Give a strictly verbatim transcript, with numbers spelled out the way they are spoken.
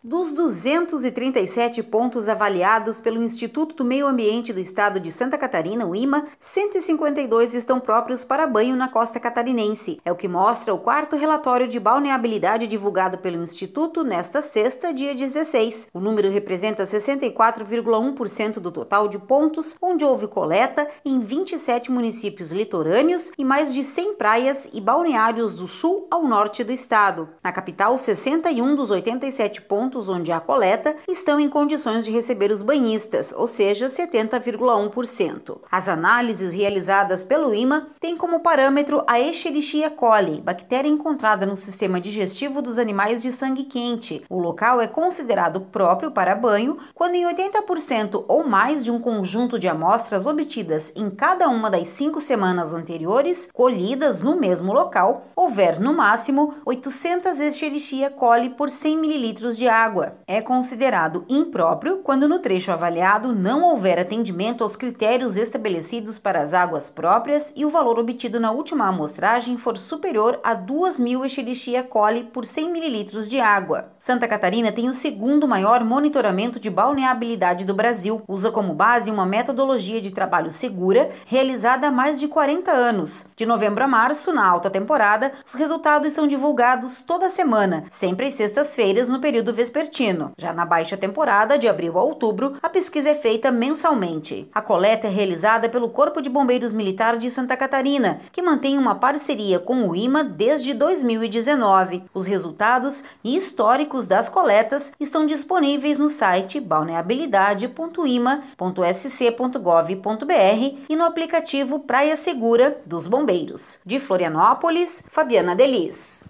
Dos duzentos e trinta e sete pontos avaliados pelo Instituto do Meio Ambiente do Estado de Santa Catarina, o I M A, cento e cinquenta e dois estão próprios para banho na costa catarinense. É o que mostra o quarto relatório de balneabilidade divulgado pelo Instituto nesta sexta, dia dezesseis. O número representa sessenta e quatro vírgula um por cento do total de pontos, onde houve coleta em vinte e sete municípios litorâneos e mais de cem praias e balneários do sul ao norte do estado. Na capital, sessenta e um dos oitenta e sete pontos onde há coleta estão em condições de receber os banhistas, ou seja, setenta vírgula um por cento. As análises realizadas pelo I M A têm como parâmetro a Escherichia coli, bactéria encontrada no sistema digestivo dos animais de sangue quente. O local é considerado próprio para banho quando em oitenta por cento ou mais de um conjunto de amostras obtidas em cada uma das cinco semanas anteriores, colhidas no mesmo local, houver no máximo oitocentas Escherichia coli por cem mililitros de água. É considerado impróprio quando no trecho avaliado não houver atendimento aos critérios estabelecidos para as águas próprias e o valor obtido na última amostragem for superior a duas mil Escherichia coli por cem mililitros de água. Santa Catarina tem o segundo maior monitoramento de balneabilidade do Brasil. Usa como base uma metodologia de trabalho segura realizada há mais de quarenta anos. De novembro a março, na alta temporada, os resultados são divulgados toda semana, sempre às sextas-feiras no período vespertino. Já na baixa temporada, de abril a outubro, a pesquisa é feita mensalmente. A coleta é realizada pelo Corpo de Bombeiros Militar de Santa Catarina, que mantém uma parceria com o I M A desde dois mil e dezenove. Os resultados e históricos das coletas estão disponíveis no site balneabilidade ponto i m a ponto s c ponto gov ponto b r e no aplicativo Praia Segura dos Bombeiros. De Florianópolis, Fabiana Delis.